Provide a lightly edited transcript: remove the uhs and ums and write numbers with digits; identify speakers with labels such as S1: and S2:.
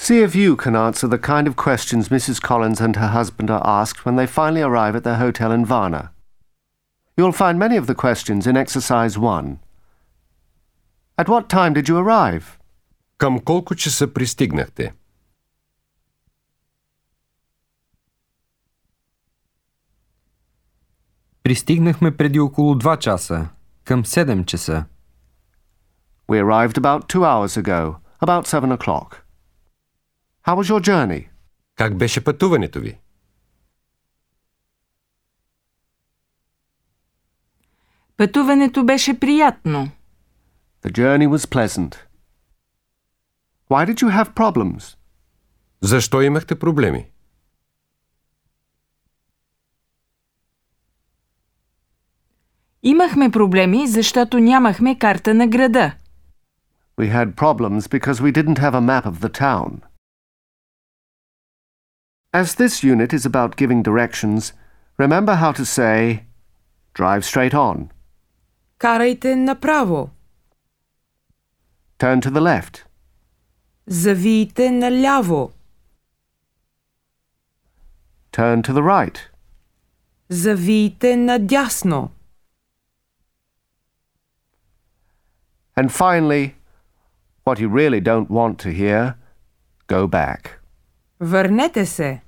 S1: See if you can answer the kind of questions Mrs. Collins and her husband are asked when they finally arrive at their hotel in Varna. You'll find many of the questions in exercise 1. At what time did you arrive?
S2: Към колко часа пристигнахте?
S3: Пристигнахме преди около 2 часа, към 7 часа.
S1: We arrived about 2 hours ago, about 7 o'clock. How was your journey?
S2: Как беше пътуването ви?
S4: Пътуването беше приятно.
S1: The journey was pleasant. Why did you have problems?
S2: Защо имахте проблеми?
S4: Имахме проблеми, защото нямахме карта на града.
S1: We had problems because we didn't have a map of the town. As this unit is about giving directions, remember how to say, drive straight on.
S5: Карайте направо.
S1: Turn to the left.
S5: Завийте наляво.
S1: Turn to the right.
S5: Завийте надясно.
S1: And finally, what you really don't want to hear, go back.
S5: Върнете се.